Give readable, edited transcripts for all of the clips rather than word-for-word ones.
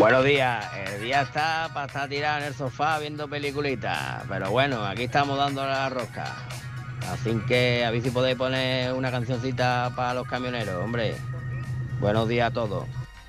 Buenos días, el día está para estar tirado en el sofá viendo peliculitas, pero bueno, aquí estamos dando la rosca. Así que a ver si podéis poner una cancioncita para los camioneros, hombre. Buenos días a todos.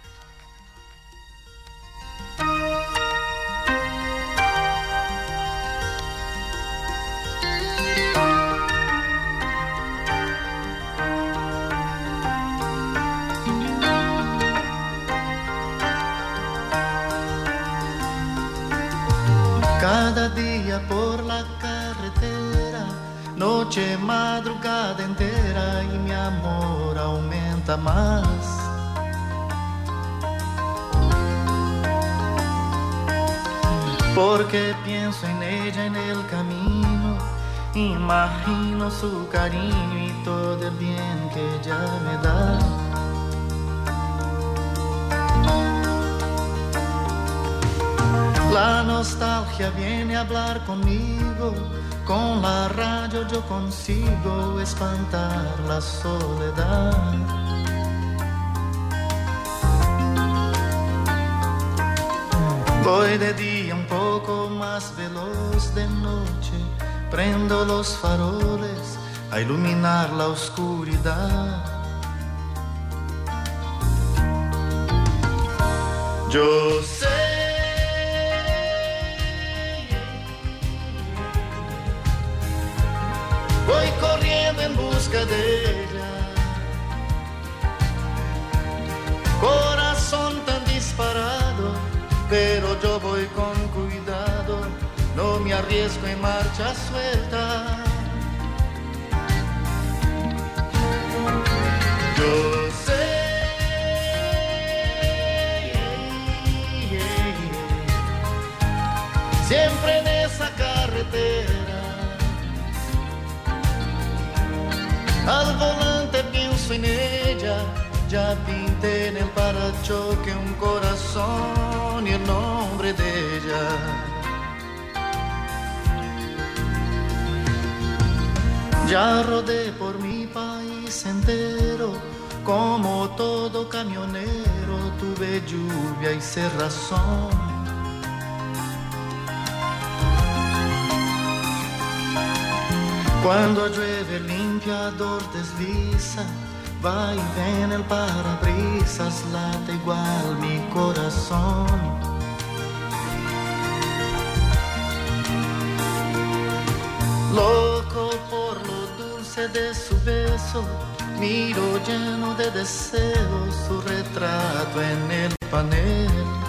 Cada día por la carretera, noche, madrugada entera y mi amor aumenta más. Porque pienso en ella en el camino, imagino su cariño y todo el bien que ella me da. La nostalgia viene a hablar conmigo, con la radio yo consigo espantar la soledad. Voy de día un poco más veloz, de noche prendo los faroles a iluminar la oscuridad. Yo sé voy corriendo en busca de ella, corazón tan disparado, pero yo voy con cuidado, no me arriesgo en marcha suelta. Yo sé, siempre en esa carretera, al volante pienso en ella, ya pinté en el parachoque un corazón y el nombre de ella. Ya rodé por mi país entero, como todo camionero, tuve lluvia y cerrazón. Cuando llueve el limpiador desliza, va y ven el parabrisas, late igual mi corazón. Loco por lo dulce de su beso, miro lleno de deseos su retrato en el panel.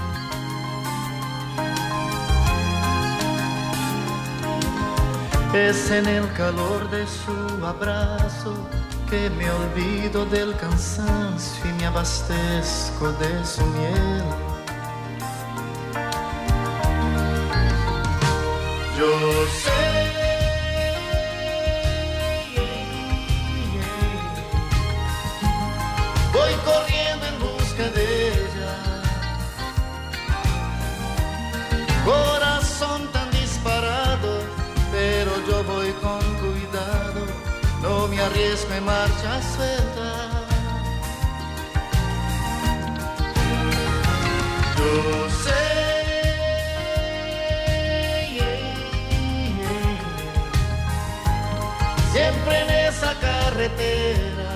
Es en el calor de su abrazo que me olvido del cansancio y me abastezco de su miel. Yo sé, voy corriendo en busca de ella, corazón tan disparado, pero yo voy con cuidado, no me arriesgo en marcha suelta. Yo sé, siempre en esa carretera,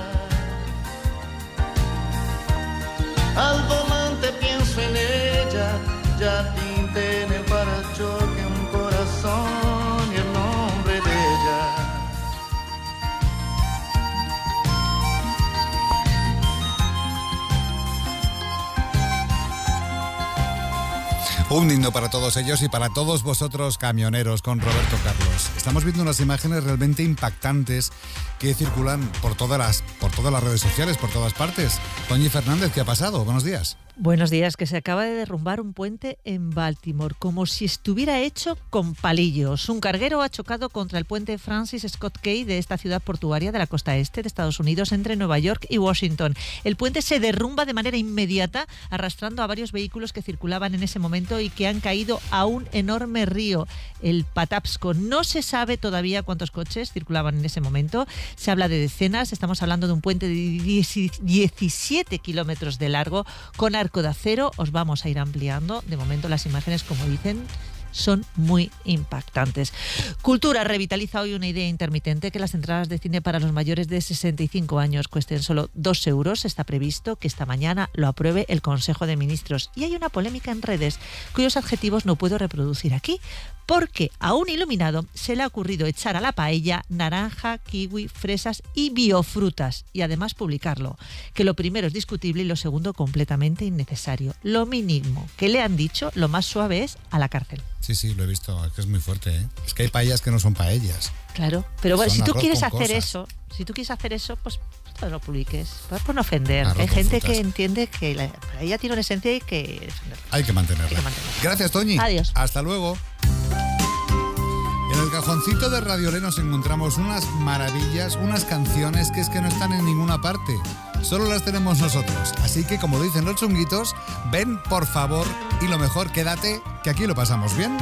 al volante pienso en ella, ya pinté en el parachoque un corazón y el nombre de ella. Un himno para todos ellos y para todos vosotros, camioneros, con Roberto Carlos. Estamos viendo unas imágenes realmente impactantes que circulan por todas las redes sociales, por todas partes. Toñi Fernández, ¿qué ha pasado? Buenos días. Buenos días, que se acaba de derrumbar un puente en Baltimore, como si estuviera hecho con palillos. Un carguero ha chocado contra el puente Francis Scott Key de esta ciudad portuaria de la costa este de Estados Unidos, entre Nueva York y Washington. El puente se derrumba de manera inmediata, arrastrando a varios vehículos que circulaban en ese momento y que han caído a un enorme río, el Patapsco. No se sabe todavía cuántos coches circulaban en ese momento. Se habla de decenas. Estamos hablando de un puente de 17 kilómetros de largo, con Arco de Acero. Os vamos a ir ampliando. De momento las imágenes, como dicen, son muy impactantes. Cultura revitaliza hoy una idea intermitente: que las entradas de cine para los mayores de 65 años cuesten solo 2 euros. Está previsto que esta mañana lo apruebe el Consejo de Ministros. Y hay una polémica en redes cuyos adjetivos no puedo reproducir aquí, porque a un iluminado se le ha ocurrido echar a la paella naranja, kiwi, fresas y biofrutas, y además publicarlo. Que lo primero es discutible y lo segundo completamente innecesario. Lo mínimo que le han dicho, lo más suave, es a la cárcel. Sí, lo he visto, es que es muy fuerte, ¿eh? Es que hay paellas que no son paellas. Claro, pero bueno, Son si tú arroz quieres con hacer cosas. eso, pues no lo publiques. Por no ofender. Arroz Hay con gente frutas. que entiende que la paella tiene una esencia y que defenderla. Hay que mantenerla. Gracias, Toñi. Adiós. Hasta luego. En el cajoncito de Radio nos encontramos unas maravillas, unas canciones que es que no están en ninguna parte. Solo las tenemos nosotros. Así que, como dicen los chunguitos, ven, por favor, y lo mejor, quédate, que aquí lo pasamos bien.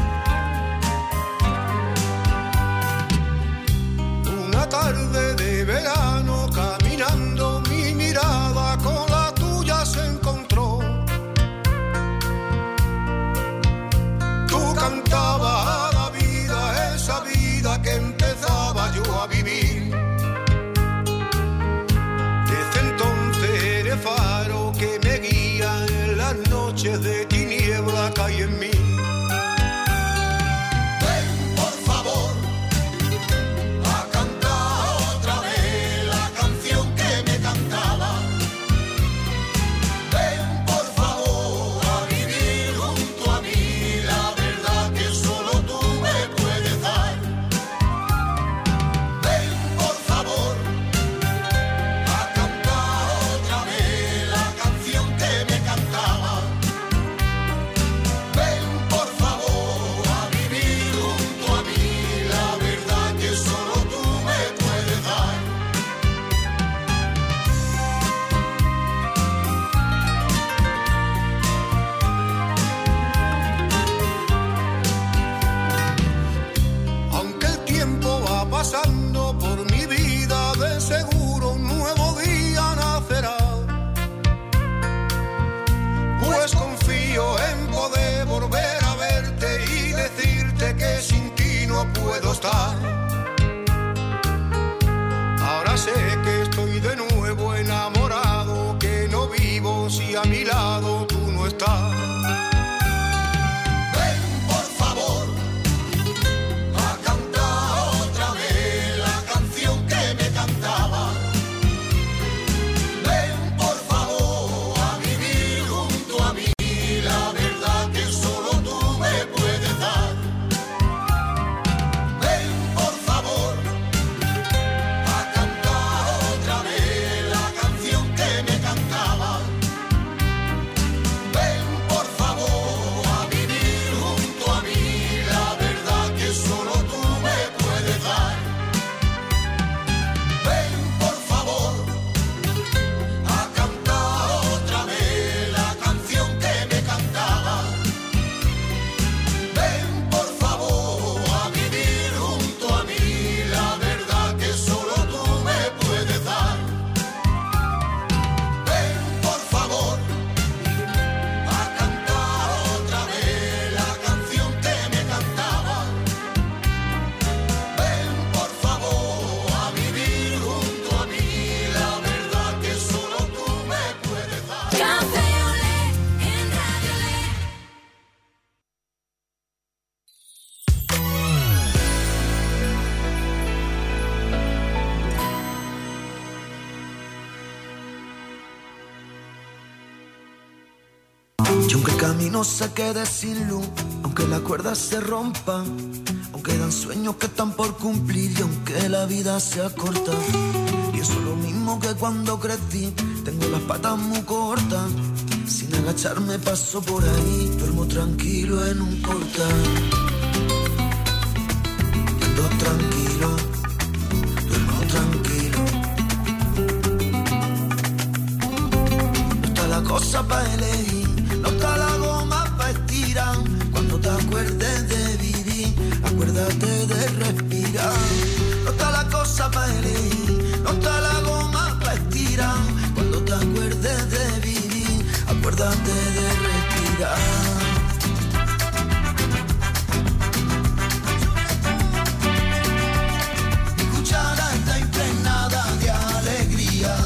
Una tarde de verano, caminando, mi mirada con la tuya se encontró. Tú cantabas a la vida, esa vida que empezaba yo a vivir. Desde entonces eres faro que me guía en las noches de tiniebla que hay en mí. Pasando por mi vida, de seguro un nuevo día nacerá. Pues confío en poder volver a verte y decirte que sin ti no puedo estar. Ahora sé que estoy de nuevo enamorado, que no vivo si a mi lado tú no estás. No se quede sin luz, aunque la cuerda se rompa, aunque dan sueños que están por cumplir y aunque la vida sea corta. Y eso es lo mismo que cuando crecí, tengo las patas muy cortas, sin agacharme paso por ahí, duermo tranquilo en un portal. Ando tranquilo, duermo tranquilo. No está la cosa para elegir, no está la goma para estirar. Cuando te acuerdes de vivir, acuérdate de respirar. No está la cosa para elegir, no está la goma para estirar. Cuando te acuerdes de vivir, acuérdate respirar. Mi cuchara está impregnada de alegría.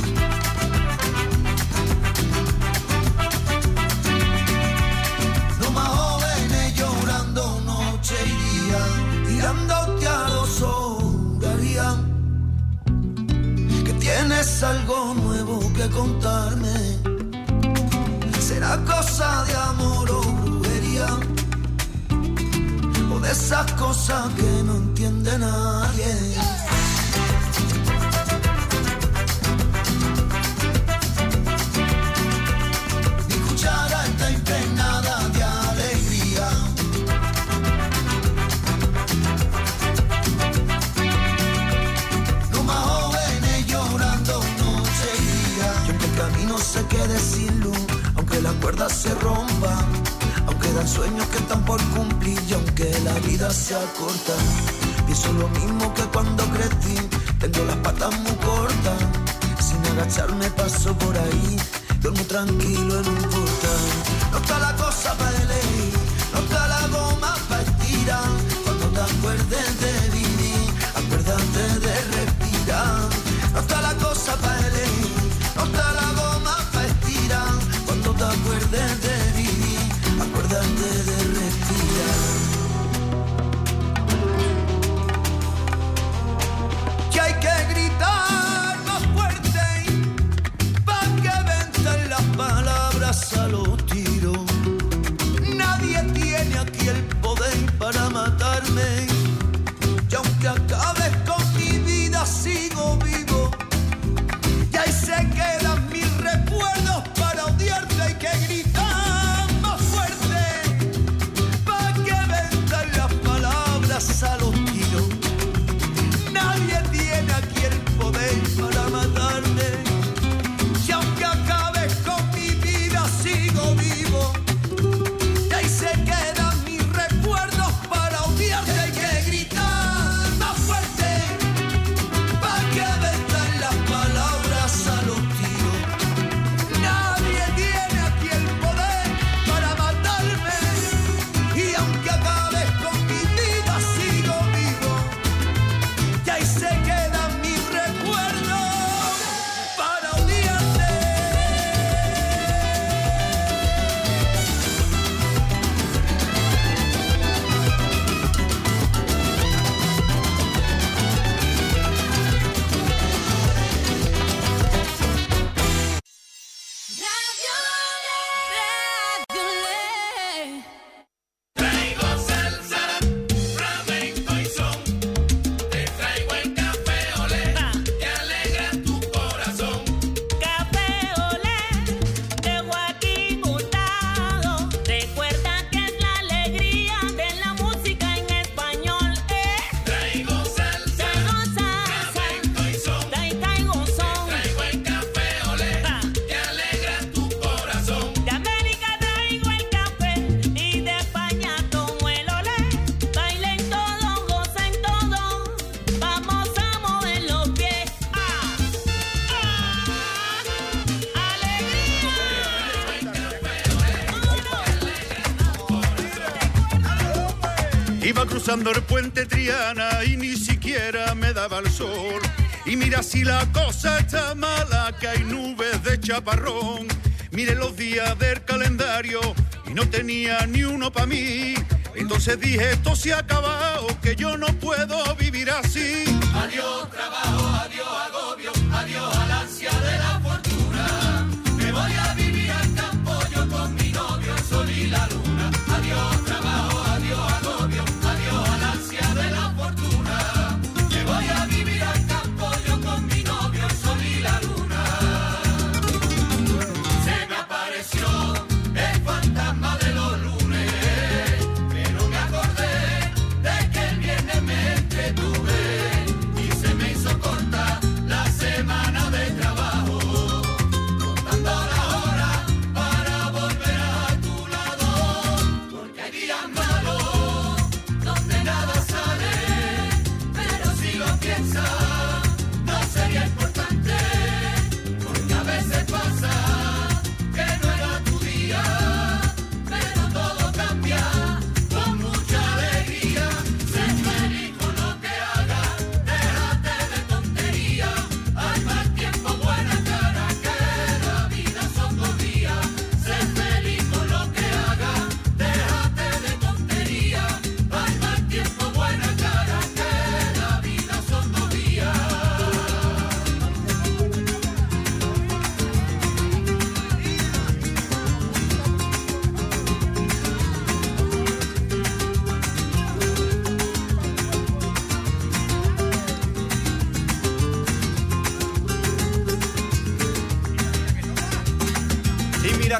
No más jóvenes llorando noche y día, tirándote a los hogarías. Que tienes algo nuevo que contarme. ¿Será cosa de amor o brujería? O de esas cosas que no entiende nadie. Mi cuchara está impregnada de alegría. No más jóvenes llorando noche y día. Y aunque el camino se quede sin luz, aunque la cuerda se rompa, aunque dan sueños que están por cumplir y aunque la vida sea corta, pienso lo mismo que cuando crecí. Tengo las patas muy cortas, sin agacharme paso por ahí, duermo tranquilo en un portal. No está la cosa para elegir, no está la goma para estirar. Cuando te acuerdes de vivir, acuérdate de respirar. No está la cosa para elegir, no está la goma para estirar. Cuando te acuerdes de vivir, acuérdate de respirar. Que hay que gritar más fuerte para que ventan las palabras a los tiros. Nadie tiene aquí el poder para matarme. Y aunque acabes con mi vida, sigo vivo. Y ahí se quedan mis recuerdos para odiarte. Hay que gritar más fuerte para que ventan las palabras a los tiros. Nadie tiene aquí el poder para matarme. Y aunque acabes con mi vida, sigo vivo. Y ahí se quedan mis recuerdos para odiarte. Hay que gritar más fuerte para que ventan las palabras a los tiros. Nadie tiene aquí el poder para matarme. Y aunque acabes con mi vida, sigo vivo. Y ahí se quedan mis recuerdos para odiarte. Traigo salsa, flamenco y son. Te traigo el café olé, que alegra tu corazón. Café Olé de Joaquín Hurtado. Recuerda que es la alegría de la música en español. Traigo salsa, flamenco y son. Traigo son. Traigo el café olé, que alegra tu corazón. De América traigo el café y de España tomo el olé. Bailen todos, gocen todos. Vamos a mover los pies. Iba cruzando el puente Triana y ni siquiera me daba el sol. Y mira si la cosa está mala, que hay nubes de chaparrón. Miré los días del calendario y no tenía ni uno para mí. Entonces dije, esto se ha acabado, que yo no puedo vivir así. Adiós trabajo, adiós agobio, adiós al ansia de la fortuna. Me voy a vivir al campo yo con mi novio, el sol y la luna. Adiós trabajo, adiós agobio, adiós al ansia de la fortuna. Me voy a vivir al campo yo con mi novio, el sol y la luna. Se me apareció el fantasma de los lunes, pero me acordé de que el viernes me entretuve y se me hizo corta la semana de trabajo.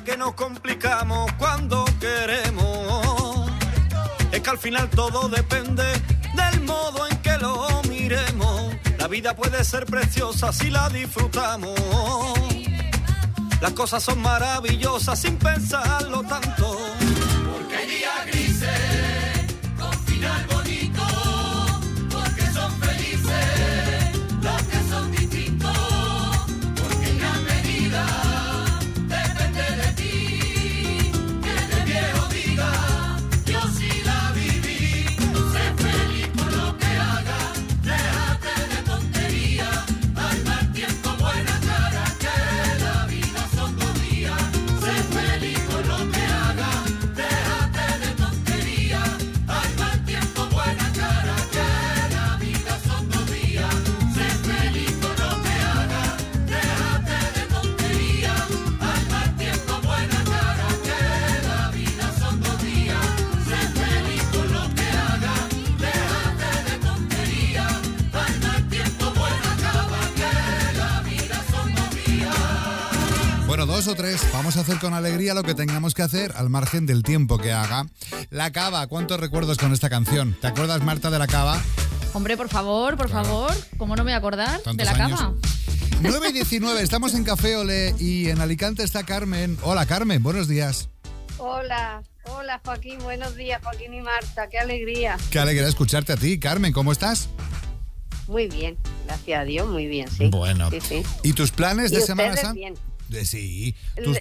que nos complicamos cuando queremos. Es que al final todo depende del modo en que lo miremos. La vida puede ser preciosa si la disfrutamos. Las cosas son maravillosas sin pensarlo tanto. Porque hay días grises con final bonito, porque son felices los que son distintos, porque en gran medida depende de ti, que de viejo diga, yo sí la viví. Sé feliz por lo que haga, déjate de tontería, al mal tiempo buena cara, que la vida son 2 días. Sé feliz por lo que haga, déjate de tontería, al mal tiempo buena cara, que la vida son 2 días. Sé feliz por lo que haga, déjate de tontería, al mal tiempo buena cara, que la vida son 2 días. Sé feliz por lo que haga, déjate de tontería, al mal tiempo buena cara, que la vida son 2 días. Bueno, 2 o 3. Vamos a hacer con alegría lo que tengamos que hacer al margen del tiempo que haga. La Cava, ¿cuántos recuerdos con esta canción? ¿Te acuerdas, Marta, de La Cava? Hombre, por favor, ¿cómo no me voy a acordar Tantos de La años. Cava? 9 y 19, estamos en Café Olé y en Alicante está Carmen. Hola, Carmen, buenos días. Hola, hola Joaquín, buenos días Joaquín y Marta, qué alegría. Qué alegría escucharte a ti. Carmen, ¿cómo estás? Muy bien, gracias a Dios, muy bien, sí. Bueno. Sí, sí. ¿Y tus planes de ¿Y Semana ustedes Santa? bien? Sí. Tus-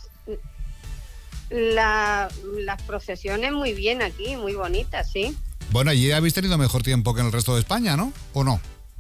Las procesiones muy bien aquí, muy bonitas, sí. Bueno, allí habéis tenido mejor tiempo que en el resto de España, ¿no? ¿O no?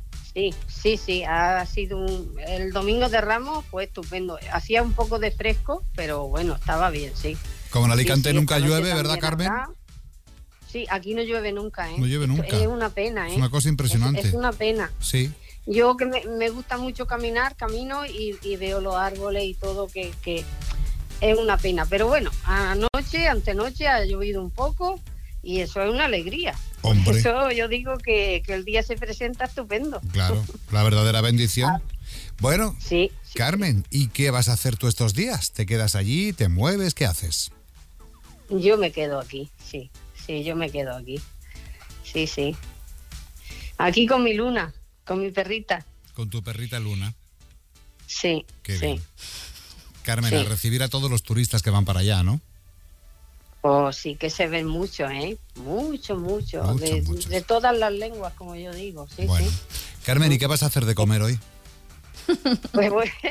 Sí, ha sido el Domingo de Ramos fue estupendo. Hacía un poco de fresco, pero bueno, estaba bien, sí. Como en Alicante Sí, nunca esta noche llueve, ¿verdad, también Carmen? acá. Sí, aquí no llueve nunca, ¿eh? No llueve nunca. Es una pena, ¿eh? Es una cosa impresionante. Es una pena. Sí. Yo que me gusta mucho caminar, camino y veo los árboles y todo que es una pena. Pero bueno, antenoche ha llovido un poco y eso es una alegría. Hombre. Eso yo digo que el día se presenta estupendo. Claro, la verdadera bendición. Bueno, Sí. Carmen, ¿y qué vas a hacer tú estos días? ¿Te quedas allí? ¿Te mueves? ¿Qué haces? Yo me quedo aquí, sí, yo me quedo aquí. Sí. Aquí con mi Luna, con mi perrita. Con tu perrita Luna. Sí, Qué sí. bien. Carmen, Sí. a recibir a todos los turistas que van para allá, ¿no? Oh, sí que se ven mucho, ¿eh? Mucho. Mucho. De todas las lenguas, como yo digo, sí, Bueno. sí. Carmen, ¿y qué vas a hacer de comer hoy? Pues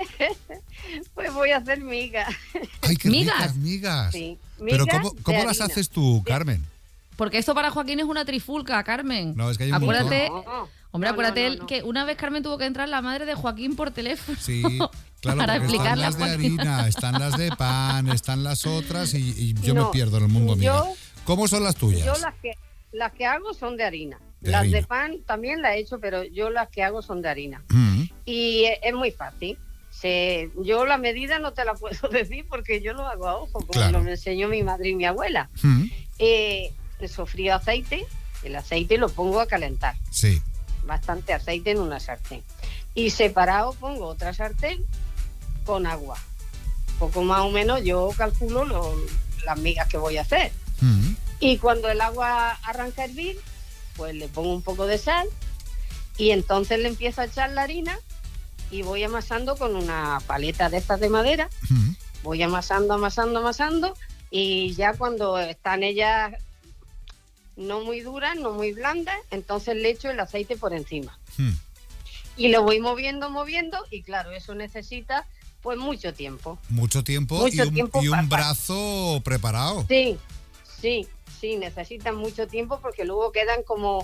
voy a hacer migas. ¡Ay, qué ¿Migas? ricas migas! Sí, Pero migas ¿cómo de las harina. haces tú, Carmen? Porque esto para Joaquín es una trifulca, Carmen. No, es que hay un Acuérdate, No, hombre, no, acuérdate no. que una vez Carmen tuvo que entrar la madre de Joaquín por teléfono. Sí, claro, para porque están explicarle a las de Joaquín. harina, están las de pan, están las otras y yo me No, pierdo en el mundo yo- miga. ¿Cómo son las tuyas? Yo las que hago son de harina. De las harina. de pan también las he hecho, pero yo las que hago son de harina. Mm, Y es muy fácil. Yo la medida no te la puedo decir porque yo lo hago a ojo, como Claro. me enseñó mi madre y mi abuela. mm, Sofrío aceite, el aceite lo pongo a calentar. sí, Bastante aceite en una sartén. Y separado pongo otra sartén con agua. Poco más o menos yo calculo las migas que voy a hacer. mm, Y cuando el agua arranca a hervir, pues le pongo un poco de sal y entonces le empiezo a echar la harina y voy amasando con una paleta de estas de madera. mm. Voy amasando y ya cuando están ellas no muy duras, no muy blandas, entonces le echo el aceite por encima. Mm. Y lo voy moviendo y claro, eso necesita pues mucho tiempo. Mucho tiempo Mucho y un, tiempo y un para- brazo preparado. Sí, necesitan mucho tiempo porque luego quedan como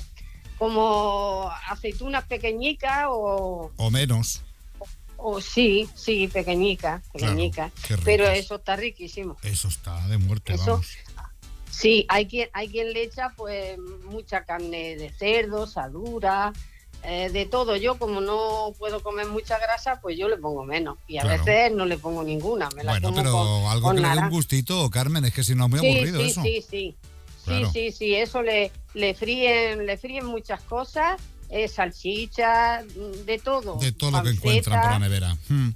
aceitunas pequeñicas o menos. sí, pequeñicas. Claro, qué ricas. Pero eso está riquísimo. Eso está de muerte, Eso- vamos. Sí, hay quien le echa pues mucha carne de cerdo, sadura, de todo. Yo como no puedo comer mucha grasa, pues yo le pongo menos. Y a Claro. veces no le pongo ninguna. Me la Bueno, como pero con- algo con que le dé un naranja. gustito, Carmen, es que si no es muy aburrido eso. Sí. Claro. Sí, eso le fríen muchas cosas, salchichas, de todo. De todo lo que panceta. encuentran por la nevera. Mm.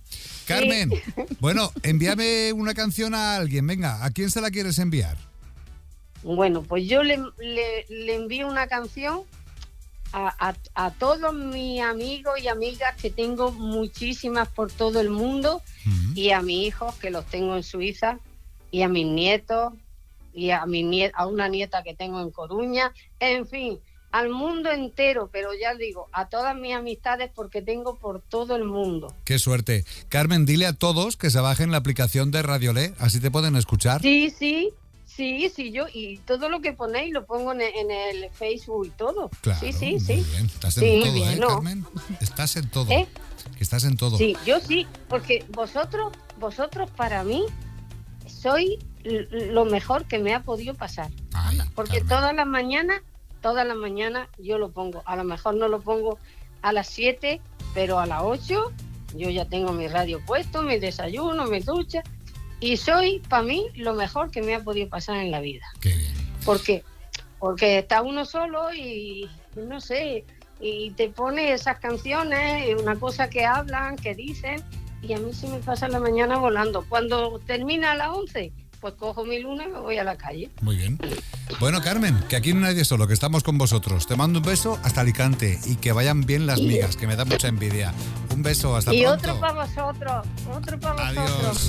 Carmen, bueno, envíame una canción a alguien. Venga, ¿a quién se la quieres enviar? Bueno, pues yo le envío una canción a todos mis amigos y amigas, que tengo muchísimas por todo el mundo, y a mis hijos, que los tengo en Suiza, y a mis nietos, y a una nieta que tengo en Coruña, en fin, al mundo entero, pero ya digo, a todas mis amistades, porque tengo por todo el mundo. Qué suerte. Carmen, dile a todos que se bajen la aplicación de Radiolé, así te pueden escuchar. Sí, yo, y todo lo que ponéis lo pongo en el Facebook y todo. Claro, sí. Muy bien. Estás en todo, bien, Carmen? Estás en todo. ¿Eh? Que estás en todo. Sí, yo sí, porque vosotros para mí sois lo mejor que me ha podido pasar. Ay, porque Carmen. todas las mañanas yo lo pongo. A lo mejor no lo pongo a las 7, pero a las 8 yo ya tengo mi radio puesto, mi desayuno, mi ducha. Y soy, para mí, lo mejor que me ha podido pasar en la vida. Qué bien. Porque está uno solo y no sé, y te pone esas canciones, una cosa que hablan, que dicen, y a mí se me pasa la mañana volando. Cuando termina a las 11, pues cojo mi luna y me voy a la calle. Muy bien. Bueno, Carmen, que aquí no hay nadie solo, que estamos con vosotros. Te mando un beso hasta Alicante y que vayan bien las migas, que me da mucha envidia. Un beso, hasta y pronto. otro para vosotros, Adiós.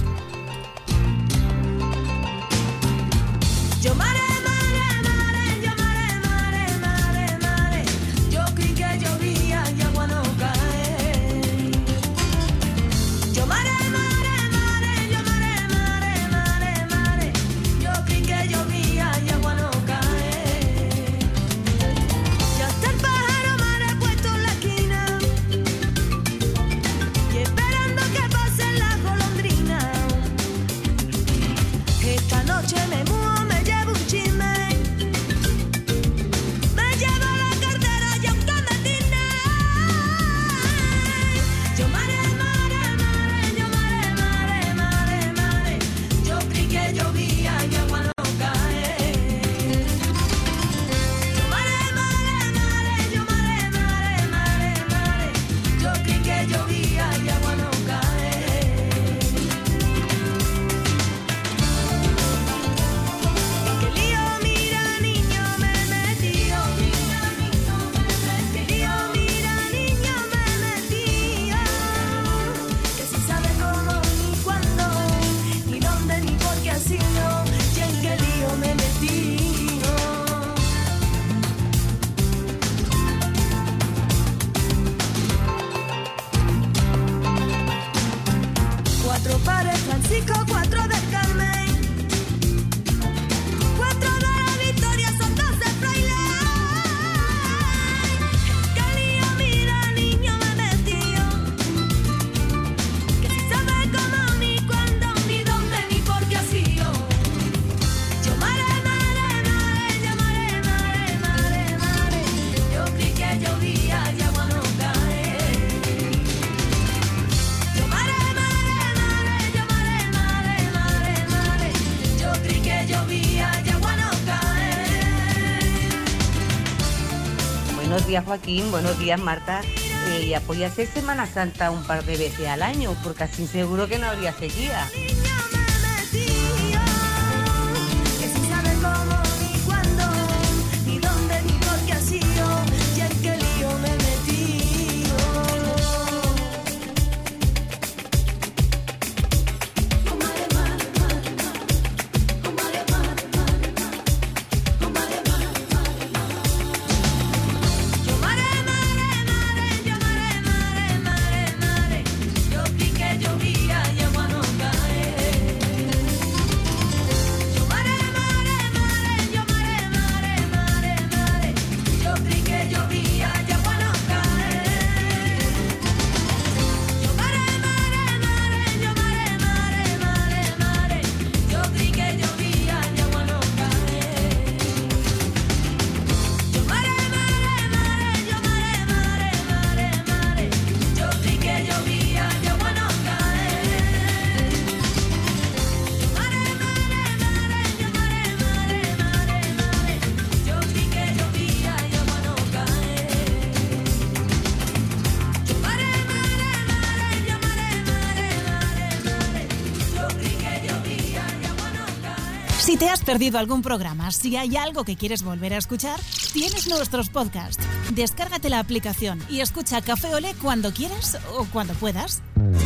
Yo mare, yo creí que llovía y agua no cae. Yo mare, yo creí que llovía y agua no cae. Ya está el pájaro mare puesto en la esquina y esperando que pasen las golondrinas. Esta noche me muevo, me llevo un chisme, me llevo la cartera y un camatina. Yo mare, yo creí que llovía y agua no cae. Yo mare, yo creí que llovía y agua no cae. Que lío, mira, niño, me metió. Que lío, mira, niño, me metió. Que si sabe cómo, ni cuándo, ni dónde, ni por qué ha sido, y en qué lío me metí. 4 pares Francisco, 4 del Carmen, 4 de la Victoria, son 12 frailes. Que lío, mira, niño, me metió. Que si sabe cómo, ni cuándo, ni dónde, ni por qué ha sido. Yo mare, yo creí que llovía y agua no cae. Yo mare, yo creí que llovía y agua no cae. Buenos días, Joaquín. Buenos días, Marta. Ya podía ser Semana Santa un par de veces al año, porque así seguro que no habría sequía. Que si sabe cómo, ni cuándo, ni dónde, ni por qué ha sido, y en qué lío me he metido. Yo mare, yo creí que llovía y agua no cae. Si te has perdido algún programa, si hay algo que quieres volver a escuchar, tienes nuestros podcasts. Descárgate la aplicación y escucha Café Olé cuando quieras o cuando puedas.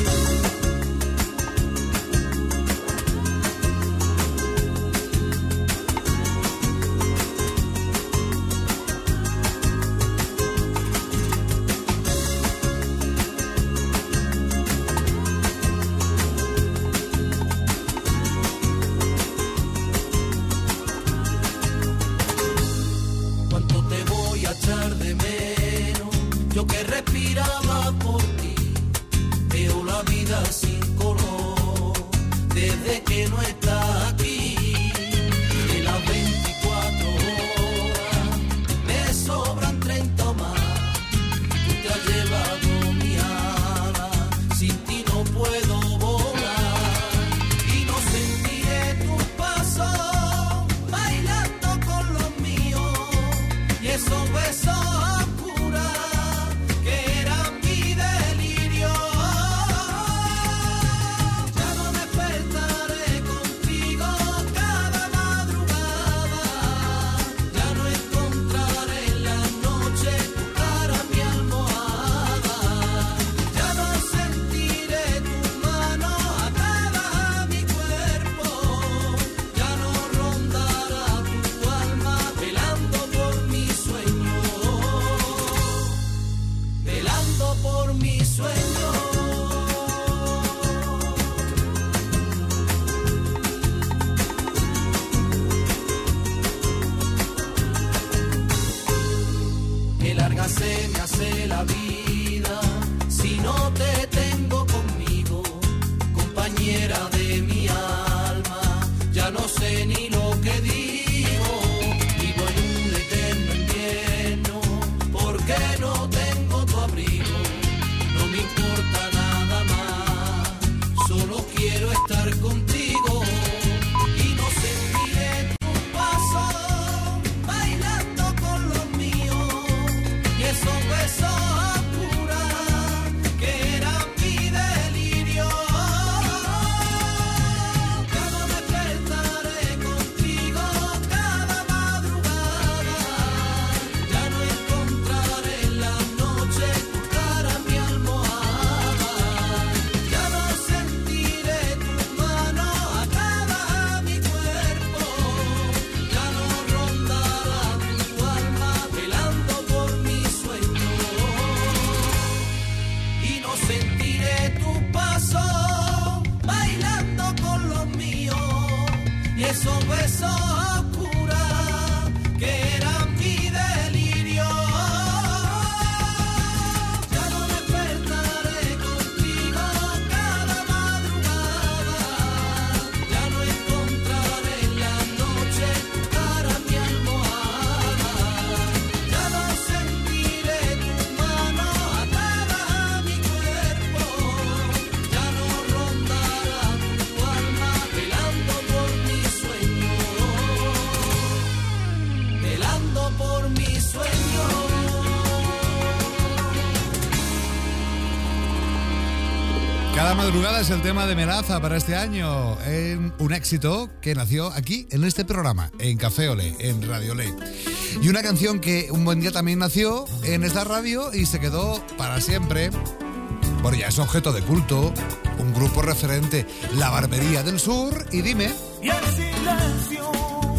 Cada madrugada es el tema de Melaza para este año. Un éxito que nació aquí, en este programa, en Café Olé, en Radio Olé. Y una canción que un buen día también nació en esta radio y se quedó para siempre. Bueno, ya es objeto de culto. Un grupo referente, La Barbería del Sur. Y dime... Y el silencio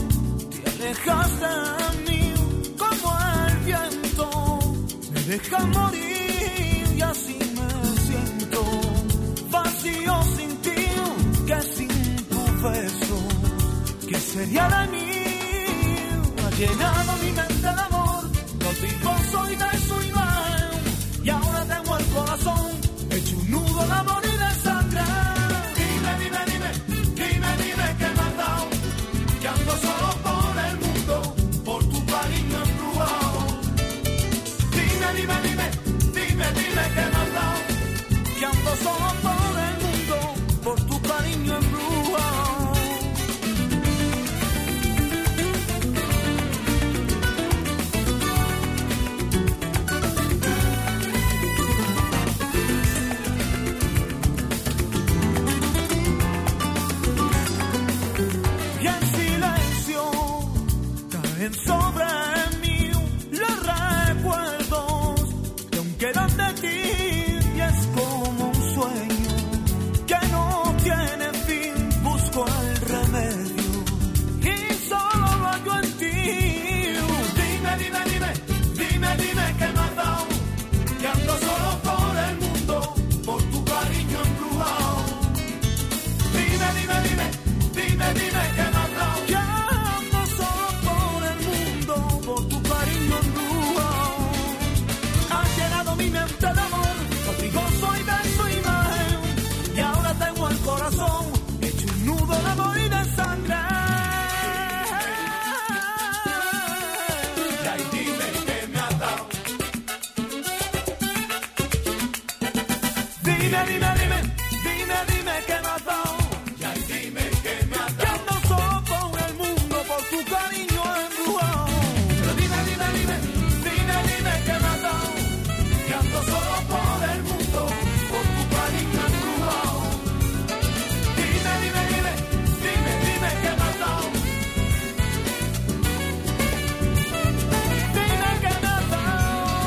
te alejas de mí como el viento. Me deja morir y así me siento. Vacío sin ti, que sin tu beso, ¿qué sería de mí? Ha llenado mi mente de amor, contigo soy de su imagen, y ahora tengo el corazón hecho un nudo de amor y de sangre. Dime, dime, dime, dime, dime que me has dado, que ando solo por el mundo, por tu cariño embrujado. Dime, dime, dime, dime, dime que me has dado, que ando solo por el mundo, por tu cariño embrujado. tejen sobre mí los recuerdos que aún quedan de ti, y es como un sueño que no tiene fin. Busco el remedio y solo lo hallo en ti. Dime, dime, dime, dime, dime que me has dado, que ando solo por el mundo por tu cariño embrujado. Dime, dime, dime, dime, dime que me has dado, que ando solo por el mundo por tu cariño embrujado. Has llenado mi mente de amor, contigo soy verso y imagen, y ahora tengo el corazón hecho un nudo de amor y de sangre. Y ahí dime que me has dado. Dime, dime, dime, dime, dime que me has dado. Y ahí dime que me has dado. Que ando solo por el mundo por tu cariño embrujado. Pero dime, dime, dime, dime, dime que me has dado. Que ando solo por el mundo por tu cariño embrujado. Dime, dime, dime, dime, dime que me has dado. Dime que me has dado.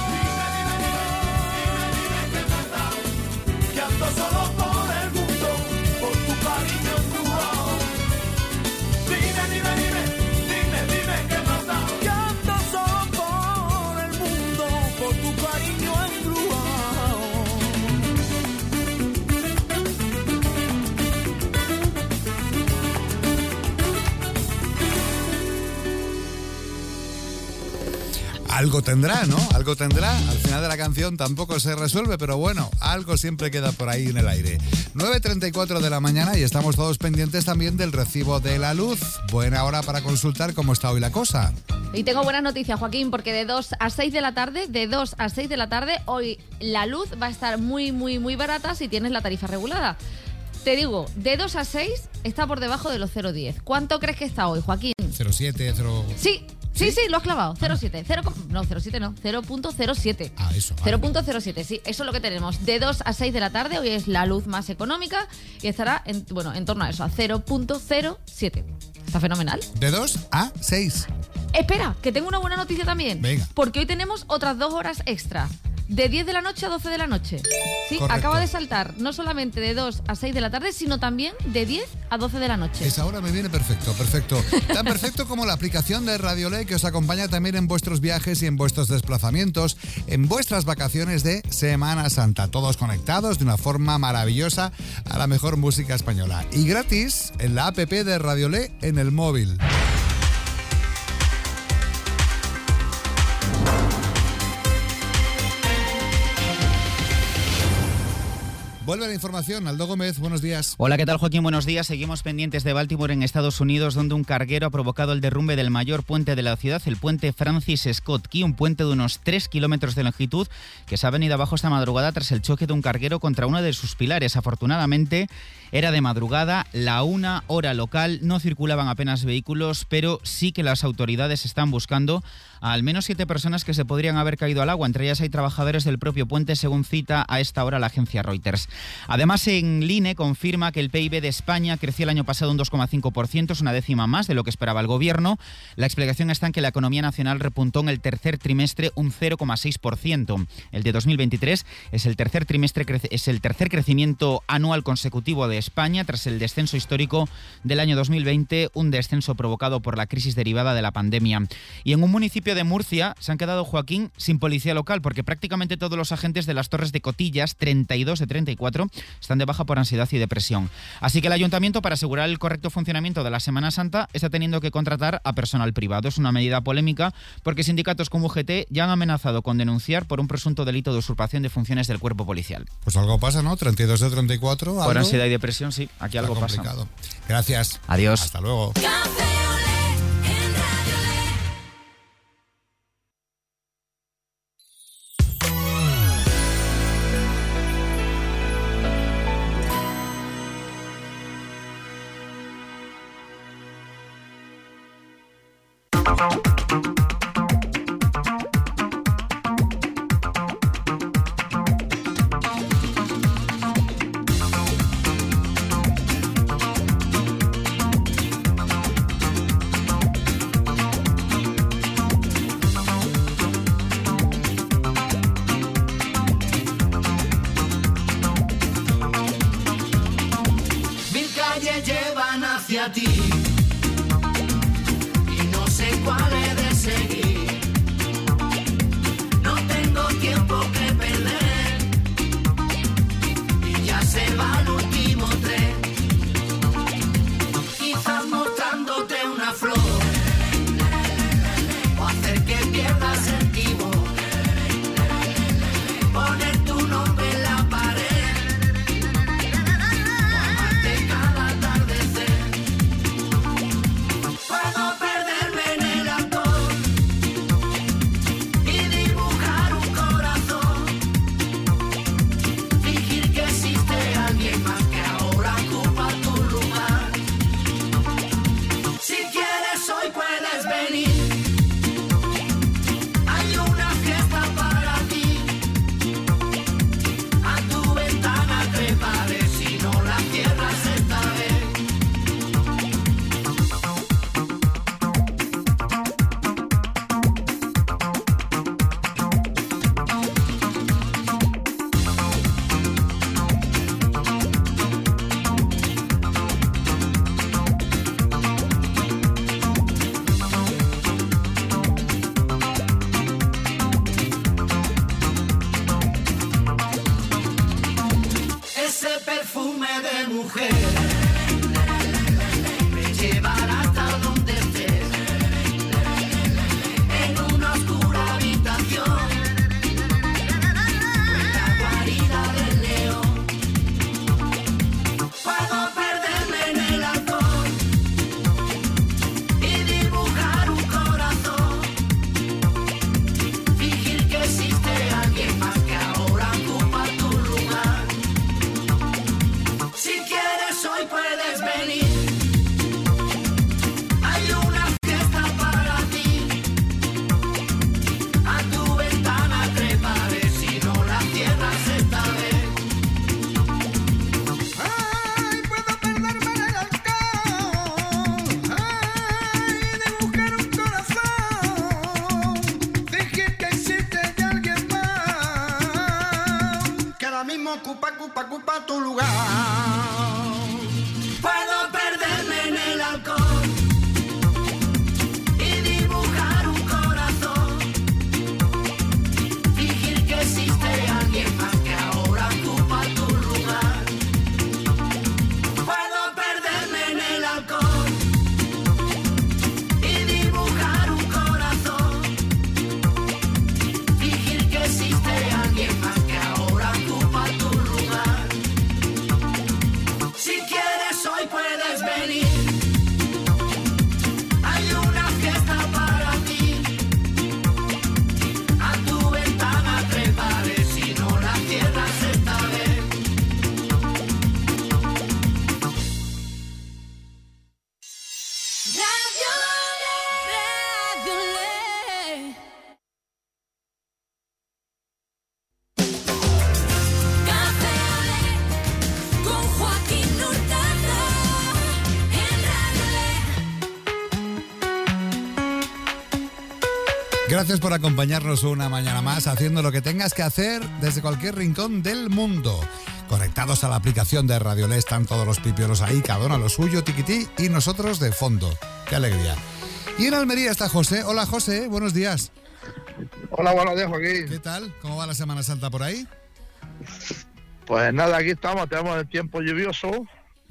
Que ando solo por el mundo por tu cariño embrujado. Dime, dime, dime, dime, dime que me has dado. Que ando solo por el mundo por tu cariño embrujado. Algo tendrá, ¿no? Algo tendrá. Al final de la canción tampoco se resuelve, pero bueno, algo siempre queda por ahí en el aire. 9:34 de la mañana y estamos todos pendientes también del recibo de la luz. Buena hora para consultar cómo está hoy la cosa. Y tengo buenas noticias, Joaquín, porque de 2 a 6 de la tarde, hoy la luz va a estar muy, muy, muy barata si tienes la tarifa regulada. Te digo, de 2 a 6 está por debajo de los 0,10. ¿Cuánto crees que está hoy, Joaquín? 0,7, 0... Sí, lo has clavado. 0,7. 0,07. Ah, eso. Vale. 0,07, sí, eso es lo que tenemos. De 2 a 6 de la tarde, hoy es la luz más económica y estará en torno a eso, a 0,07. Está fenomenal. De 2 a 6. Espera, que tengo una buena noticia también. Venga. Porque hoy tenemos otras 2 horas extra. De 10 de la noche a 12 de la noche. Sí, correcto. Acaba de saltar no solamente de 2 a 6 de la tarde, sino también de 10 a 12 de la noche. Esa hora me viene perfecto. Tan perfecto como la aplicación de Radiolé, que os acompaña también en vuestros viajes y en vuestros desplazamientos, en vuestras vacaciones de Semana Santa. Todos conectados de una forma maravillosa a la mejor música española. Y gratis en la app de Radiolé en el móvil. Vuelve la información, Aldo Gómez, buenos días. Hola, ¿qué tal, Joaquín? Buenos días. Seguimos pendientes de Baltimore, en Estados Unidos, donde un carguero ha provocado el derrumbe del mayor puente de la ciudad, el puente Francis Scott Key, un puente de unos 3 kilómetros de longitud que se ha venido abajo esta madrugada tras el choque de un carguero contra uno de sus pilares. Afortunadamente, era de madrugada, la 1 hora local, no circulaban apenas vehículos, pero sí que las autoridades están buscando a al menos 7 personas que se podrían haber caído al agua. Entre ellas hay trabajadores del propio puente, según cita a esta hora la agencia Reuters. Además, en Line confirma que el PIB de España creció el año pasado un 2,5%, es una décima más de lo que esperaba el gobierno. La explicación está en que la economía nacional repuntó en el tercer trimestre un 0,6%. El de 2023 es el tercer crecimiento anual consecutivo de España tras el descenso histórico del año 2020, un descenso provocado por la crisis derivada de la pandemia. Y en un municipio de Murcia se han quedado, Joaquín, sin policía local porque prácticamente todos los agentes de las Torres de Cotillas, 32 de 34, están de baja por ansiedad y depresión. Así que el ayuntamiento, para asegurar el correcto funcionamiento de la Semana Santa, está teniendo que contratar a personal privado. Es una medida polémica porque sindicatos como UGT ya han amenazado con denunciar por un presunto delito de usurpación de funciones del cuerpo policial. Pues algo pasa, ¿no? 32 de 34. Por ansiedad y depresión, sí. Aquí algo pasa. Gracias. Adiós. Hasta luego. a ti y no sé cuál he de seguir. No tengo tiempo que perder y ya se va el último tren. Quizás mostrándote una flor o hacer que pierdas el timo. Poner tu nombre en la pared o amarte cada atardecer. Puedo perderme en el alcohol y dibujar un corazón. Fingir que existe alguien más que ahora ocupa tu lugar. Si quieres hoy puedes venir. Hay una fiesta para ti. A tu ventana treparé si no la cierras esta vez. Ese perfume de mujer me llevará hasta donde estés, en una oscura habitación, en la guarida del león. Puedo perderme en el alcohol y dibujar un corazón, fingir que existe alguien más que ahora ocupa tu lugar. Si quieres hoy puedes venir. Hay una fiesta para ti. A tu ventana treparé si no la cierras esta vez. Ay, puedo perderme en el alcohol. Ay, dibujar un corazón. Fingir que existe alguien más que ahora mismo ocupa tu lugar. Puedo perderme en el alcohol y dibujar un corazón. Fingir que existe alguien más que ahora ocupa tu lugar. Puedo perderme en el alcohol y dibujar un corazón. Fingir que existe alguien más que ahora ocupa tu lugar. Si quieres hoy puedes venir. Hay una fiesta para ti. A tu ventana treparé si no la cierras esta vez. Con Joaquín Hurtado en Radio Gracias por acompañarnos una mañana más haciendo lo que tengas que hacer desde cualquier rincón del mundo. Conectados a la aplicación de Radiolé están todos los pipiolos ahí, cada uno a lo suyo, tiquití, y nosotros de fondo. ¡Qué alegría! Y en Almería está José. Hola José, buenos días. Hola, buenos días, Joaquín. ¿Qué tal? ¿Cómo va la Semana Santa por ahí? Pues nada, aquí estamos, tenemos el tiempo lluvioso.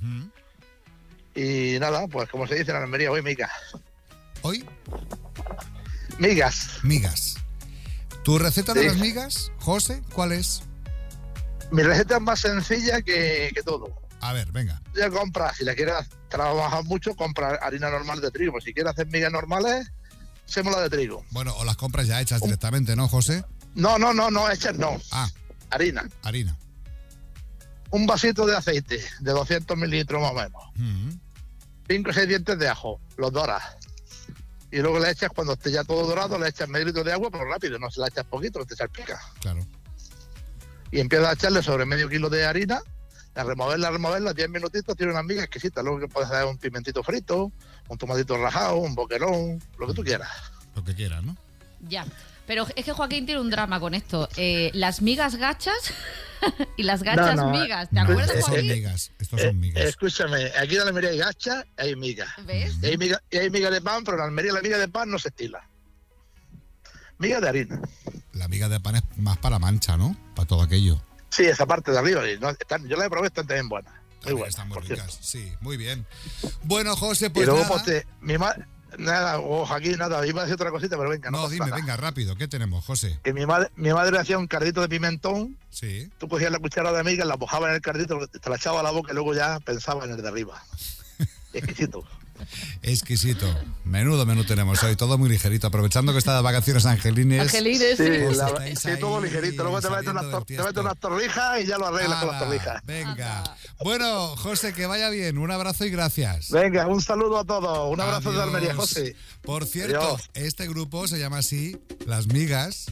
Y nada, pues como se dice en Almería, hoy migas. ¿Hoy? Migas. Migas. ¿Tu receta de Sí. las migas, José, cuál es? Mi receta es más sencilla que todo. A ver, venga. Ya compras, si la quieres trabajar mucho, compra harina normal de trigo. Si quieres hacer migas normales, hacemos la de trigo. Bueno, o las compras ya hechas directamente, ¿no, José? No, hechas no. Harina. Harina. Un vasito de aceite de 200 mililitros más o menos. 5 o 6 dientes de ajo, los doras. Y luego le echas, cuando esté ya todo dorado, le echas medio litro de agua, pero rápido, no se la echas poquito, no te salpica. Claro. Y empiezas a echarle sobre medio kilo de harina, a removerla, 10 minutitos, tiene unas migas exquisitas. Luego que puedes hacer un pimentito frito, un tomatito rajado, un boquerón, lo que tú quieras. Lo que quieras, ¿no? Ya. Pero es que Joaquín tiene un drama con esto. Las migas gachas Y las gachas migas, ¿te acuerdas, Son Joaquín? migas, estos son migas. Escúchame, aquí en Almería hay gachas y hay migas. ¿Ves? Y hay miga de pan, pero en Almería la miga de pan no se estila. Miga de harina. La miga de pan es más para la mancha, ¿no? Para todo aquello. Sí, esa parte de arriba. Y yo la he probado, están también buenas. Muy buenas, Están muy por ricas, cierto. sí, muy bien. Bueno, José, Y pues luego, nada. nada, Joaquín, nada, iba a decir otra cosita, pero venga, no No, pasa dime, nada. venga, rápido, ¿qué tenemos, José? Que mi madre hacía un cardito de pimentón. Sí. Tú cogías la cuchara de miga, la mojabas en el cardito, te la echaba a la boca y luego ya pensaba en el de arriba. Exquisito. Exquisito. Menudo menú tenemos hoy, todo muy ligerito. Aprovechando que está de vacaciones Angelines. Angelines, Sí, Pues la- estáis sí, ahí todo ligerito. Luego te metes unas torrijas y ya lo arreglas con las Hala, torrijas. Venga. Bueno, José, que vaya bien. Un abrazo y gracias. Venga, un saludo a todos. Un abrazo Adiós. de Almería, José. Por cierto, Adiós. este grupo se llama así, Las Migas.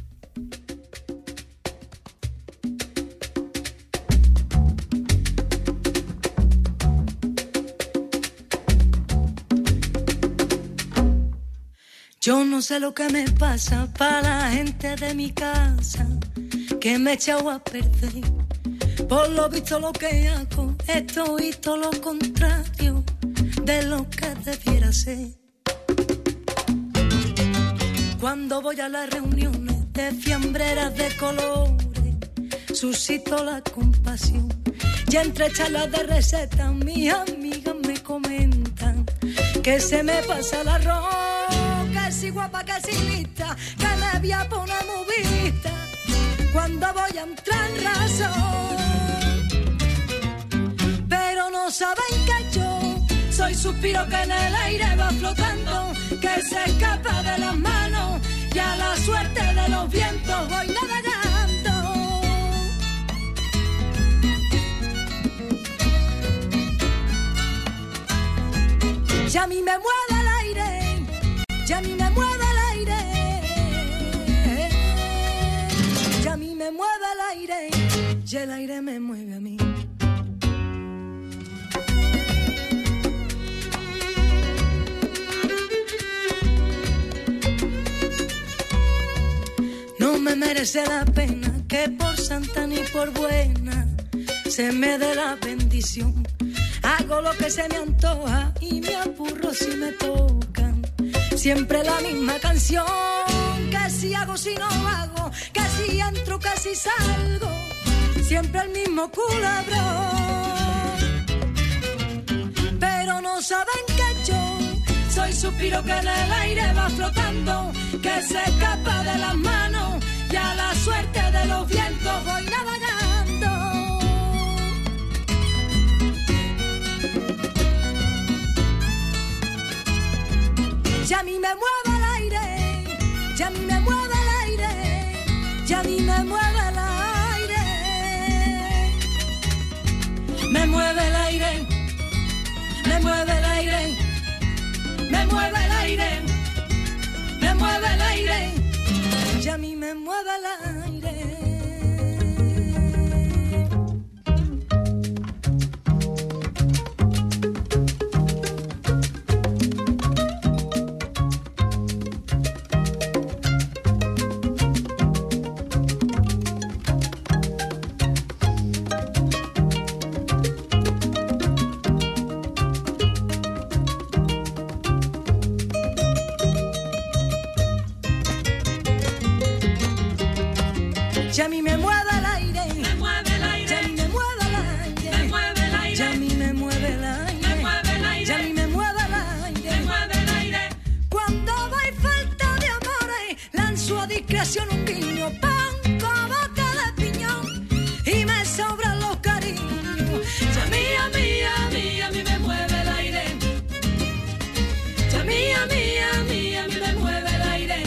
Yo no sé lo que me pasa para la gente de mi casa, que me he echado a perder. Por lo visto lo que hago es todo lo contrario de lo que debiera ser. Cuando voy a las reuniones de fiambreras de colores, suscito la compasión. Y entre charlas de recetas mis amigas me comentan que se me pasa el arroz, que si guapa, que si lista, que me voy a poner movida cuando voy a entrar en razón. Pero no saben que yo soy suspiro que en el aire va flotando, que se escapa de las manos y a la suerte de los vientos voy navegando. Y a mí me mueve el aire, y a mí me mueve el aire, y a mí me mueve el aire, y el aire me mueve a mí. No me merece la pena que por santa ni por buena se me dé la bendición. Hago lo que se me antoja y me apurro si me tocan. Siempre la misma canción, que si hago, si no hago, que si entro, que si salgo. Siempre el mismo culebrón. Pero no saben que yo soy suspiro que en el aire va flotando, que se escapa de las manos y a la suerte de los vientos voy navegando. Y a mí me mueve el aire, y a mí me mueve el aire, y a mí me mueve el aire. Me mueve el aire, me mueve el aire, me mueve el aire, me mueve el aire, y a mí me mueve el aire. Y a mí me mueve el aire, me mueve el aire, y a mí me mueve el aire, me mueve el aire, y a mí me mueve el aire, me mueve el aire, y a mí me mueve el aire, me mueve el aire. Cuando voy falta de amores, lanzo a discreción un guiño, pan con boca de piñón y me sobran los cariños. Y a mí, a mí, a mí, a mí me mueve el aire. Y a mí, a mí, a mí, a mí me mueve el aire.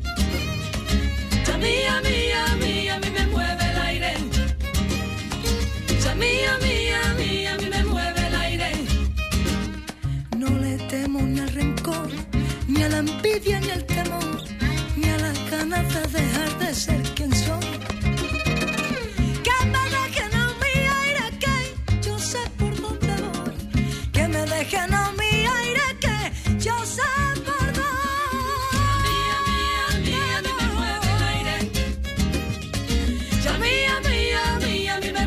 Y a mí, a mí, a mí, a mí me mueve el aire. Y a mí, a mí, a mí, a mí me mueve el aire. No le temo ni al rencor, ni a la envidia, ni al temor, ni a las ganas de dejar de ser quien soy. Que me dejen a mi aire, que yo sé por dónde voy. Que me dejen a mi aire, que yo sé por dónde. A mí, a mí, a mí me mueve el aire. Y a mí, a mí, a mí, a mí me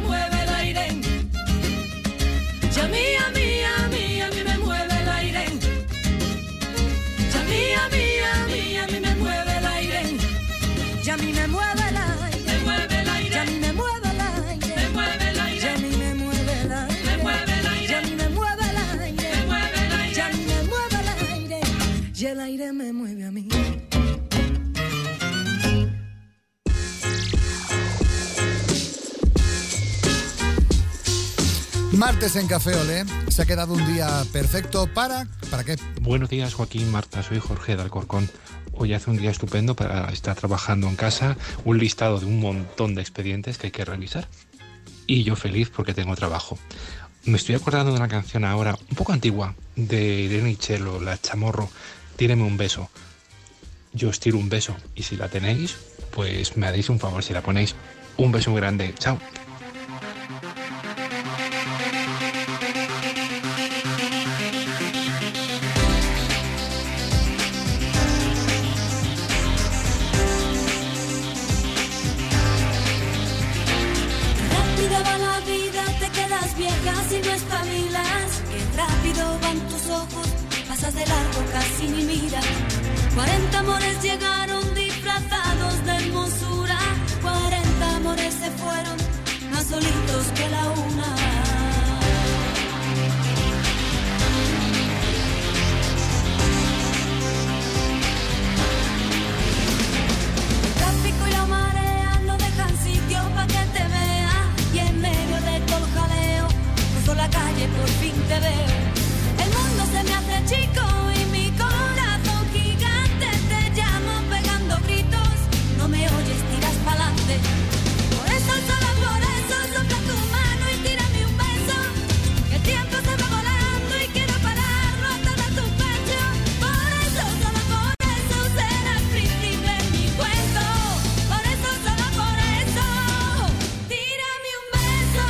Ya a mí me mueve el aire, me mueve el aire, ya a mí me mueve el aire, me mueve el aire, ya a mí me mueve el aire, me mueve el aire, ya a mí me mueve el aire, me mueve el aire, ya a mí me mueve el aire, y el aire me mueve a mí. Martes en Café Olé. Se ha quedado un día perfecto ¿para qué? Buenos días, Joaquín, Marta, soy Jorge de Alcorcón. Hoy hace un día estupendo para estar trabajando en casa, un listado de un montón de expedientes que hay que revisar. Y yo feliz porque tengo trabajo. Me estoy acordando de una canción ahora, un poco antigua, de Irene y Chelo, La Chamorro, Tíreme un beso. Yo os tiro un beso y si la tenéis, pues me haréis un favor si la ponéis. Un beso muy grande. Chao. Rápido va la vida, te quedas vieja si no espabilas. Qué rápido van tus ojos, pasas de largo, casi ni miras. 40 amores llegaron disfrazados de hermosura. 40 amores se fueron, más solitos que la una. El tráfico y la marea no dejan sitio pa' que te vea. Y en medio de todo el jaleo, cruzo la calle, por fin te veo. El mundo se me hace chico y mi corazón gigante. Te llamo pegando gritos, no me oyes, tiras pa'lante. Por eso, solo por eso, sopla tu mano y tírame un beso. Que el tiempo se va volando y quiero pararlo atada a tu pecho. Por eso, solo por eso, serás príncipe en mi cuento. Por eso, solo por eso, tírame un beso.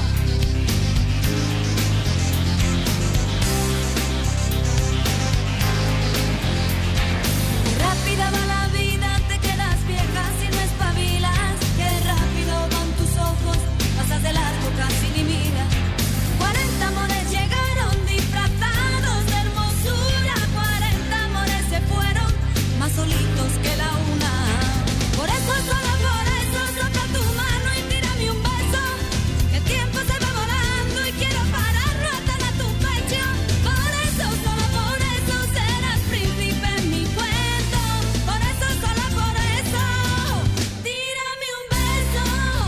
Rápida va la vida, te quedas vieja si no espabilas. Qué rápido van tus ojos, pasas de largo, casi ni miras. 40 amores llegaron disfrazados de hermosura. 40 amores se fueron, más solitos que la una. Por eso, solo por eso, sopla tu mano y tírame un beso. Que el tiempo se va volando y quiero pararlo atada a tu pecho. Por eso, solo por eso, serás príncipe en mi cuento. Por eso, solo por eso, tírame un beso.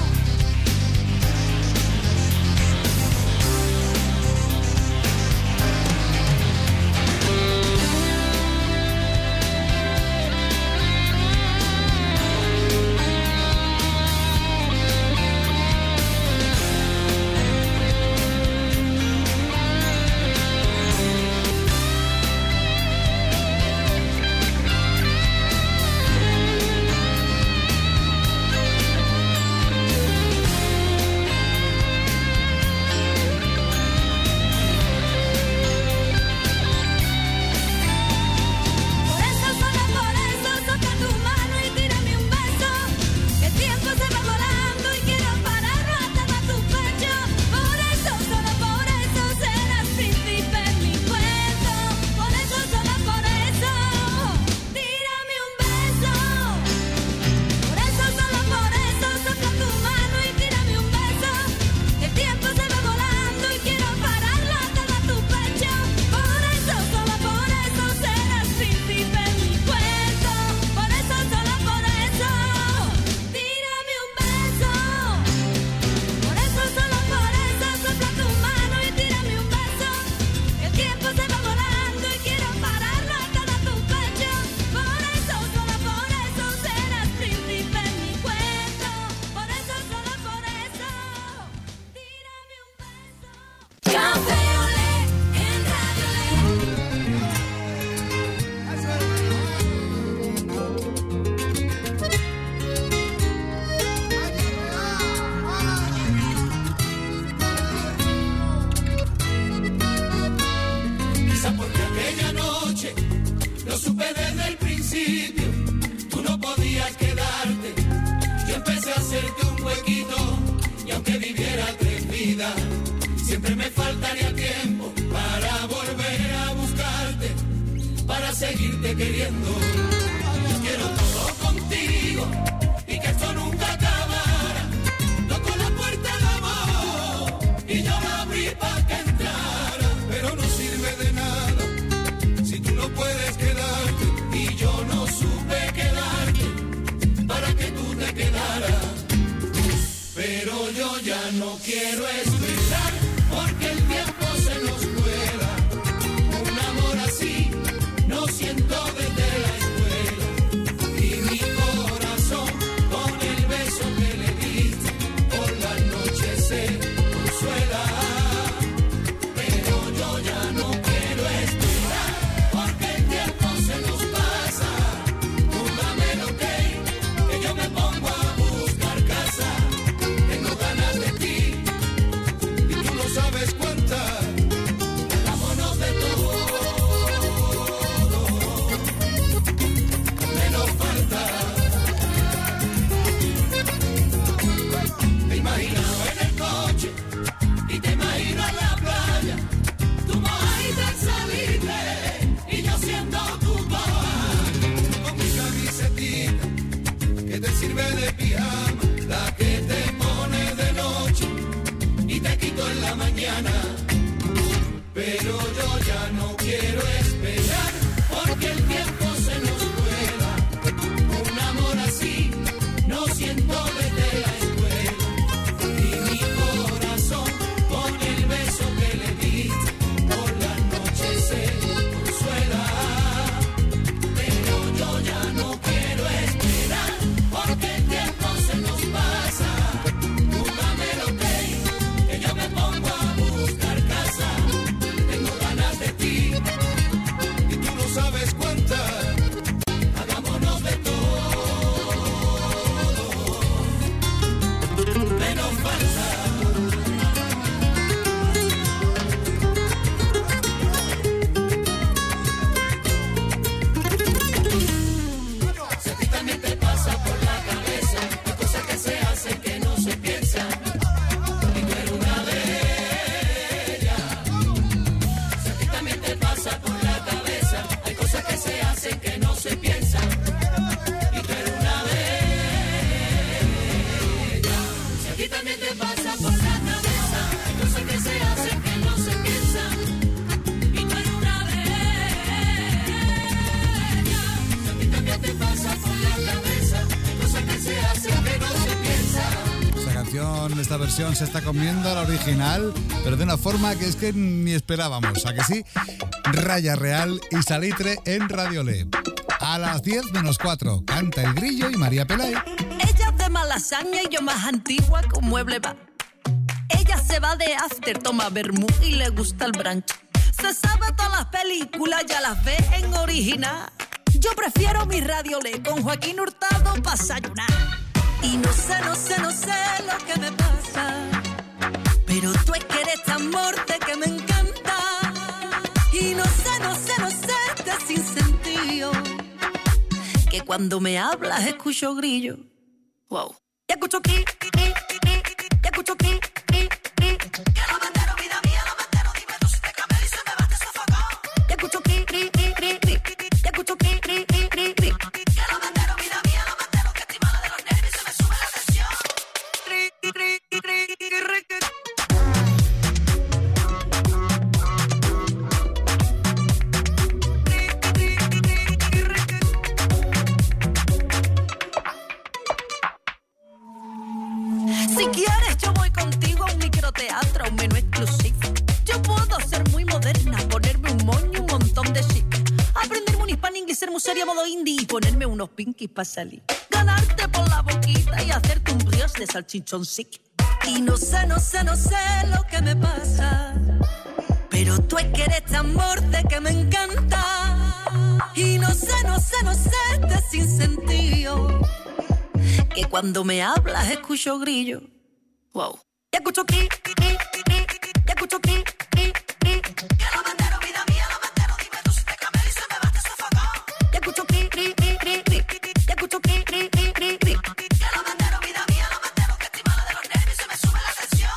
Por eso, solo por eso, sopla tu mano y tírame un beso. Que el tiempo se va volando y quiero pararlo atada a tu pecho. Por eso, solo por eso, serás príncipe en mi cuento. Por eso, solo por eso, tírame un beso. Por eso, solo por eso, sopla tu mano y tírame un beso. Que el tiempo se va volando y quiero pararlo atada a tu pecho. Por eso, solo por eso, serás príncipe en mi cuento. Por eso, solo por eso, tírame un beso. Por eso, solo por eso, sopla tu mano y tírame un beso. Que el tiempo se va volando y quiero pararlo atada a tu pecho. Por eso, solo por eso, serás príncipe en mi cuento. Por eso, solo por eso, tírame un beso. Café Olé en Radio Quizá porque aquella noche lo supe desde el principio. Tú no podías quedarte. Yo empecé a hacerte un huequito. Y aunque viviera 3 vidas, siempre me faltaría tiempo para volver a buscarte, para seguirte queriendo. Yo quiero todo contigo, quiero esperar, porque el tiempo se nos vuela. Un amor así no siento desde la escuela. Y mi corazón con el beso que le di por la noche se consuela. Pero yo ya no quiero esperar, porque el tiempo se nos pasa. Tú dame el ok, que yo me pongo a buscar casa. Tengo ganas de ti y tú no sabes cuántas. Vámonos de todo, menos falta. Te imagino en el coche y te imagino en la playa. Tú mojadita al salirte y yo siendo tu boa. Con mi camisetita que te sirve de pijama, la que te pone de noche y te quito en la mañana. Pero yo ya no quiero esperar, porque el tiempo se nos vuela. Un amor así no siento desde la escuela. Y mi corazón con el beso que le di por la noche se consuela. Pero yo ya no quiero esperar, porque el tiempo se nos pasa. Tú dame el ok, que yo me pongo a buscar casa. Tengo ganas de ti y tú no sabes cuántas. Hagámonos de todo, menos falta. Si a ti también te pasa por la cabeza, hay cosas que se hacen que no se piensan, y tú eres una de ellas. Si a ti también te pasa por la cabeza, hay cosas que se hacen que no se piensan, y tú eres una de ellas. Si a ti también te pasa por la cabeza, hay cosas que se hacen que no se piensan, y tú eres una de ellas. Si a ti también te pasa por la cabeza, hay cosas que se hacen que no se piensan. Esta canción, esta versión se está comiendo a la original, pero de una forma que es que ni esperábamos. ¿A que sí? Raya Real y Salitre en Radio Le. A las 10 menos 4 canta El Grillo y María Pelay. Ella es de Malasaña y yo más antigua con mueble va. Ella se va de after, toma vermú y le gusta el brunch. Se sabe todas las películas, ya las ve en original. Yo prefiero mi Radio Le con Joaquín Hurtado pa' desayunar. Y no sé lo que me pasa, pero tú es que eres tan morte que me encanta. Y no sé este sinsentido, que cuando me hablas escucho grillo. Wow. Y escucho ki, y escucho ki, que lo mentero, vida mía, lo mentero, dime tú si te cambias y se me va a desofocar. Y escucho ki, y escucho ki, que lo mentero, vida mía, lo mentero, que estoy mala de los nervios y se me sube la tensión. Si quieres yo voy contigo a un microteatro, a un menú exclusivo. Yo puedo ser muy moderna, ponerme un moño, un montón de chic, aprenderme un hispanic y ser muy seria modo indie y ponerme unos pinkies para salir, ganarte por la boquita y hacerte un brioche de salchichón sick. Y no sé lo que me pasa, pero tú es que eres tan morte que me encanta. Y no sé este sinsentido, que cuando me hablas escucho grillo. Wow. Y escucho ki, y escucho ki, que lo mentero, vida mía, lo mentero, dime tú si te cambias y se me va a desofocar. Y escucho ki, y escucho ki, que lo mentero, vida mía, lo mentero, que estoy mala de los nervios y se me sube la tensión.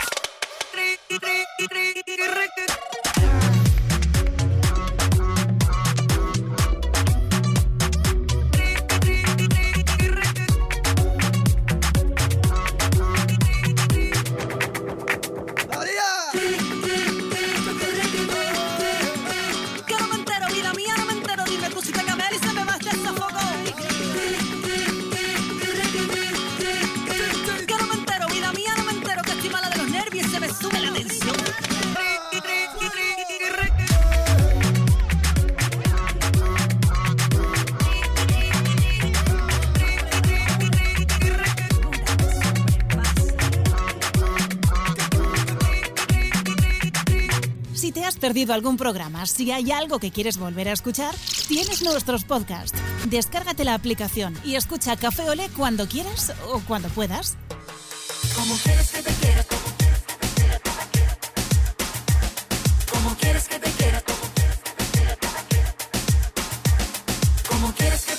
has perdido algún programa, si hay algo que quieres volver a escuchar, tienes nuestros podcasts. Descárgate la aplicación y escucha Café Olé cuando quieras o cuando puedas. Como quieres que te quiera, como quieres que te quiera, como quieres que